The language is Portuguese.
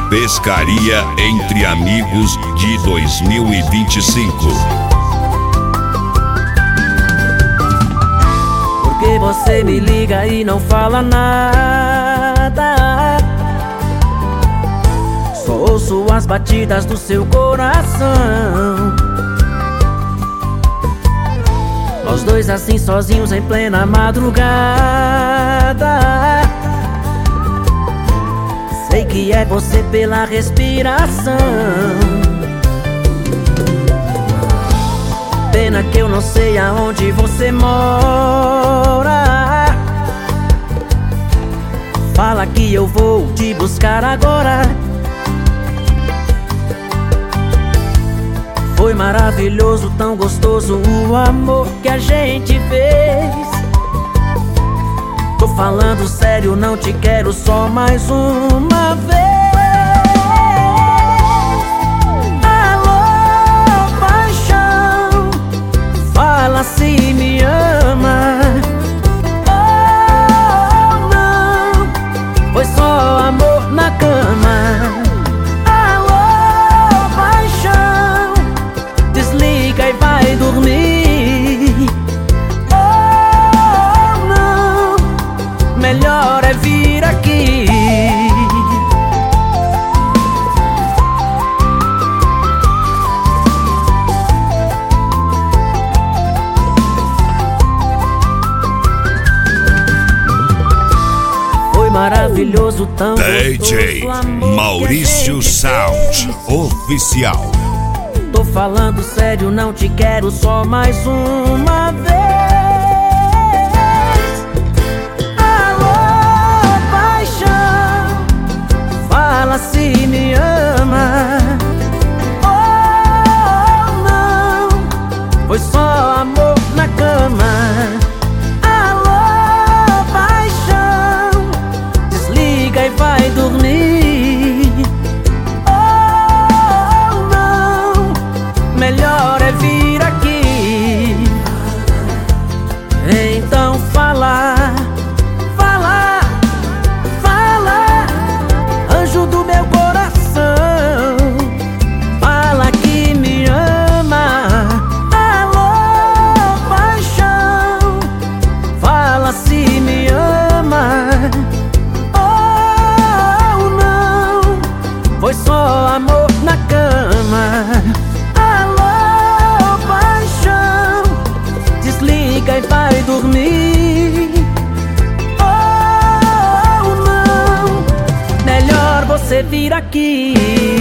Pescaria entre Amigos de 2025. Porque você me liga e não fala nada, só ouço as batidas do seu coração. Nós dois assim sozinhos em plena madrugada. Sei que é você pela respiração. Pena que eu não sei aonde você mora. Fala que eu vou te buscar agora. Foi maravilhoso, tão gostoso o amor que a gente fez. Tô falando sério, não te quero só mais uma vez. Alô, paixão, fala se me ama. Oh, não, foi só amor na cama. Alô, paixão, desliga e vai dormir. Oh, não, melhor é vir aqui. Foi maravilhoso, tão DJ Maurício Sound Oficial. Tô falando sério, não te quero só mais uma vez. Alô, paixão, fala se me ama. Oh, não, foi só amor na cama. Alô, paixão, desliga e vai dormir. Melhor é vir aqui. Então fala, fala, fala, anjo do meu coração. Fala que me ama. Alô, paixão, fala se me ama. Oh, não, foi só amor na cama. Desliga e vai dormir. Oh, não, melhor você vir aqui.